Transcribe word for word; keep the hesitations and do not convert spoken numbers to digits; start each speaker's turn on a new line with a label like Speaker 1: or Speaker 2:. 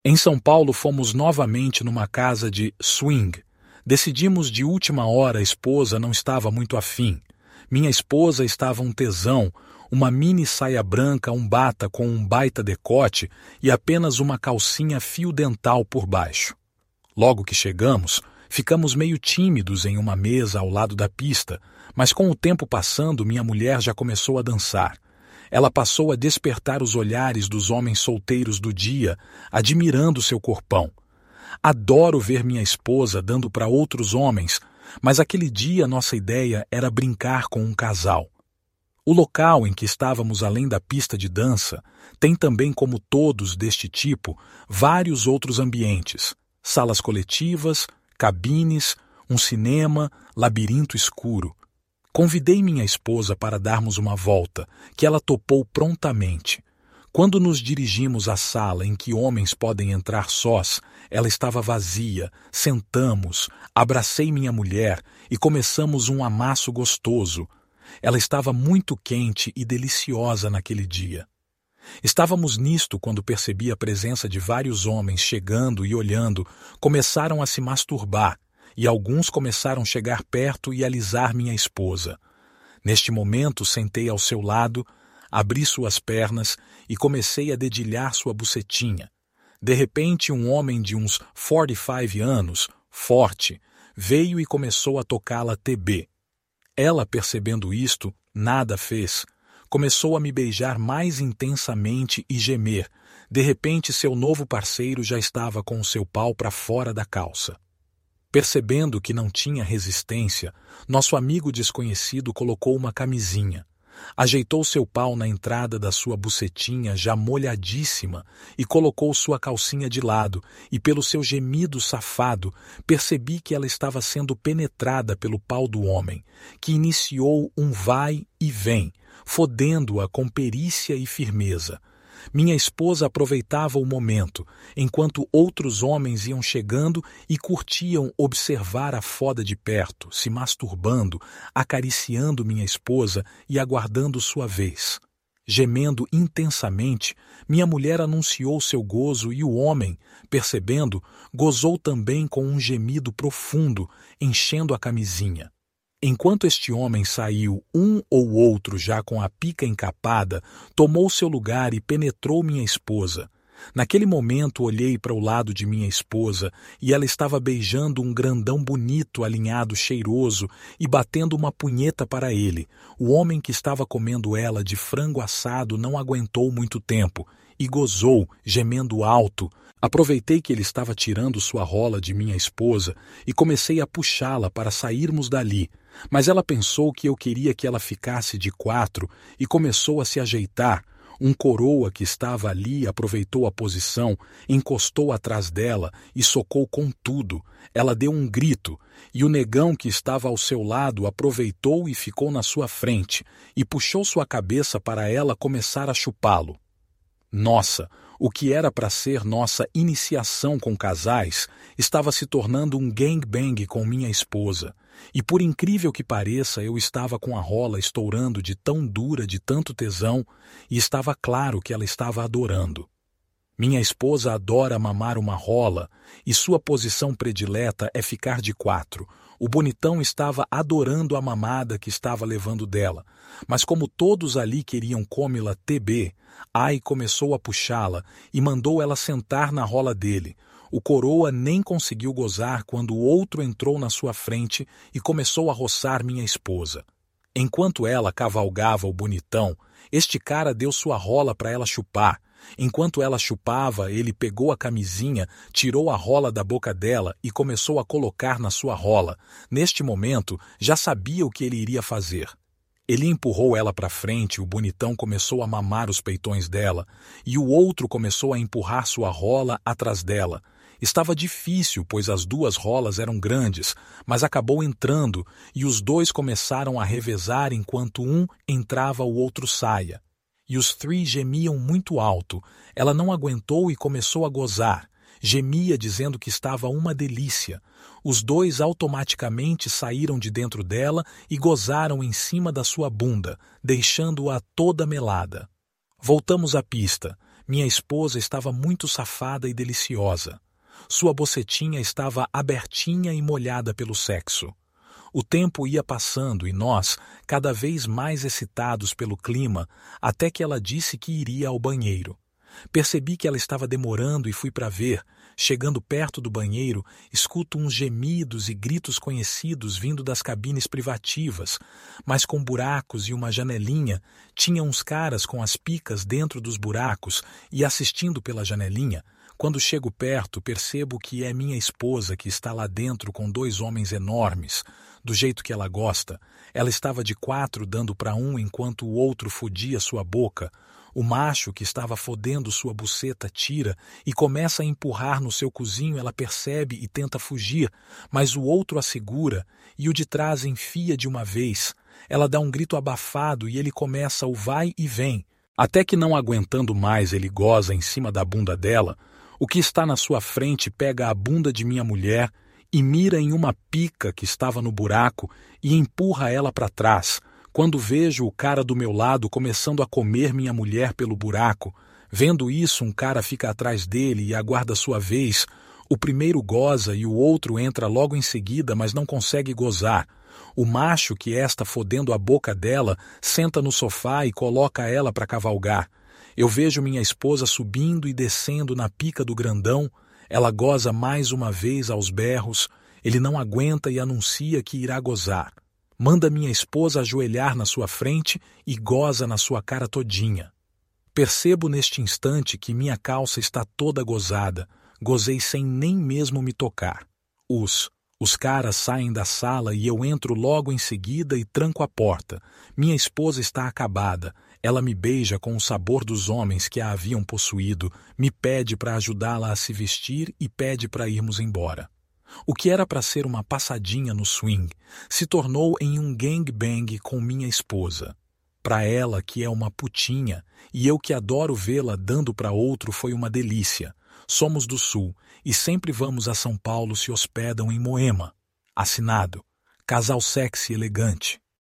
Speaker 1: Em São Paulo fomos novamente numa casa de swing. Decidimos de última hora, a esposa não estava muito afim. Minha esposa estava um tesão, uma mini saia branca, um bata com um baita decote e apenas uma calcinha fio dental por baixo. Logo que chegamos, ficamos meio tímidos em uma mesa ao lado da pista, mas com o tempo passando, minha mulher já começou a dançar. Ela passou a despertar os olhares dos homens solteiros do dia, admirando seu corpão. Adoro ver minha esposa dando para outros homens, mas aquele dia nossa ideia era brincar com um casal. O local em que estávamos além da pista de dança tem também, como todos deste tipo, vários outros ambientes, salas coletivas, cabines, um cinema, labirinto escuro. Convidei minha esposa para darmos uma volta, que ela topou prontamente. Quando nos dirigimos à sala em que homens podem entrar sós, ela estava vazia, sentamos, abracei minha mulher e começamos um amasso gostoso. Ela estava muito quente e deliciosa naquele dia. Estávamos nisto quando percebi a presença de vários homens chegando e olhando, começaram a se masturbar, e alguns começaram a chegar perto e alisar minha esposa. Neste momento sentei ao seu lado, abri suas pernas e comecei a dedilhar sua bucetinha. De repente um homem de uns quarenta e cinco anos, forte, veio e começou a tocá-la T B. Ela, percebendo isto, nada fez. Começou a me beijar mais intensamente e gemer. De repente seu novo parceiro já estava com o seu pau para fora da calça. Percebendo que não tinha resistência, nosso amigo desconhecido colocou uma camisinha. Ajeitou seu pau na entrada da sua bucetinha já molhadíssima e colocou sua calcinha de lado, e pelo seu gemido safado, percebi que ela estava sendo penetrada pelo pau do homem, que iniciou um vai e vem, fodendo-a com perícia e firmeza. Minha esposa aproveitava o momento, enquanto outros homens iam chegando e curtiam observar a foda de perto, se masturbando, acariciando minha esposa e aguardando sua vez. Gemendo intensamente, minha mulher anunciou seu gozo e o homem, percebendo, gozou também com um gemido profundo, enchendo a camisinha. Enquanto este homem saiu, um ou outro já com a pica encapada, tomou seu lugar e penetrou minha esposa. Naquele momento olhei para o lado de minha esposa e ela estava beijando um grandão bonito, alinhado, cheiroso e batendo uma punheta para ele. O homem que estava comendo ela de frango assado não aguentou muito tempo e gozou, gemendo alto. Aproveitei que ele estava tirando sua rola de minha esposa e comecei a puxá-la para sairmos dali. Mas ela pensou que eu queria que ela ficasse de quatro e começou a se ajeitar. Um coroa que estava ali aproveitou a posição, encostou atrás dela e socou com tudo. Ela deu um grito, e o negão que estava ao seu lado aproveitou e ficou na sua frente, e puxou sua cabeça para ela começar a chupá-lo. Nossa, o que era para ser nossa iniciação com casais estava se tornando um gangbang com minha esposa. E por incrível que pareça, eu estava com a rola estourando de tão dura, de tanto tesão, e estava claro que ela estava adorando. Minha esposa adora mamar uma rola, e sua posição predileta é ficar de quatro. O bonitão estava adorando a mamada que estava levando dela, mas como todos ali queriam comê-la T B, Ai começou a puxá-la e mandou ela sentar na rola dele. O coroa nem conseguiu gozar quando o outro entrou na sua frente e começou a roçar minha esposa. Enquanto ela cavalgava o bonitão, este cara deu sua rola para ela chupar. Enquanto ela chupava, ele pegou a camisinha, tirou a rola da boca dela e começou a colocar na sua rola. Neste momento, já sabia o que ele iria fazer. Ele empurrou ela para frente, o bonitão começou a mamar os peitões dela, e o outro começou a empurrar sua rola atrás dela. Estava difícil, pois as duas rolas eram grandes, mas acabou entrando, e os dois começaram a revezar enquanto um entrava o outro saia. E os três gemiam muito alto. Ela não aguentou e começou a gozar. Gemia dizendo que estava uma delícia. Os dois automaticamente saíram de dentro dela e gozaram em cima da sua bunda, deixando-a toda melada. Voltamos à pista. Minha esposa estava muito safada e deliciosa. Sua bocetinha estava abertinha e molhada pelo sexo. O tempo ia passando e nós, cada vez mais excitados pelo clima, até que ela disse que iria ao banheiro. Percebi que ela estava demorando e fui para ver. Chegando perto do banheiro, escuto uns gemidos e gritos conhecidos vindo das cabines privativas, mas com buracos e uma janelinha. Tinha uns caras com as picas dentro dos buracos e assistindo pela janelinha. Quando chego perto, percebo que é minha esposa que está lá dentro com dois homens enormes, do jeito que ela gosta. Ela estava de quatro dando para um enquanto o outro fodia sua boca. O macho, que estava fodendo sua buceta, tira e começa a empurrar no seu cozinho. Ela percebe e tenta fugir, mas o outro a segura e o de trás enfia de uma vez. Ela dá um grito abafado e ele começa o vai e vem, até que, não aguentando mais, ele goza em cima da bunda dela. O que está na sua frente pega a bunda de minha mulher e mira em uma pica que estava no buraco e empurra ela para trás. Quando vejo o cara do meu lado começando a comer minha mulher pelo buraco, vendo isso, um cara fica atrás dele e aguarda sua vez. O primeiro goza e o outro entra logo em seguida, mas não consegue gozar. O macho, que está fodendo a boca dela, senta no sofá e coloca ela para cavalgar. Eu vejo minha esposa subindo e descendo na pica do grandão. Ela goza mais uma vez aos berros. Ele não aguenta e anuncia que irá gozar. Manda minha esposa ajoelhar na sua frente e goza na sua cara todinha. Percebo neste instante que minha calça está toda gozada. Gozei sem nem mesmo me tocar. Os, os caras saem da sala e eu entro logo em seguida e tranco a porta. Minha esposa está acabada. Ela me beija com o sabor dos homens que a haviam possuído, me pede para ajudá-la a se vestir e pede para irmos embora. O que era para ser uma passadinha no swing se tornou em um gangbang com minha esposa. Para ela, que é uma putinha, e eu que adoro vê-la dando para outro, foi uma delícia. Somos do Sul e sempre vamos a São Paulo, se hospedam em Moema. Assinado: Casal Sexy Elegante.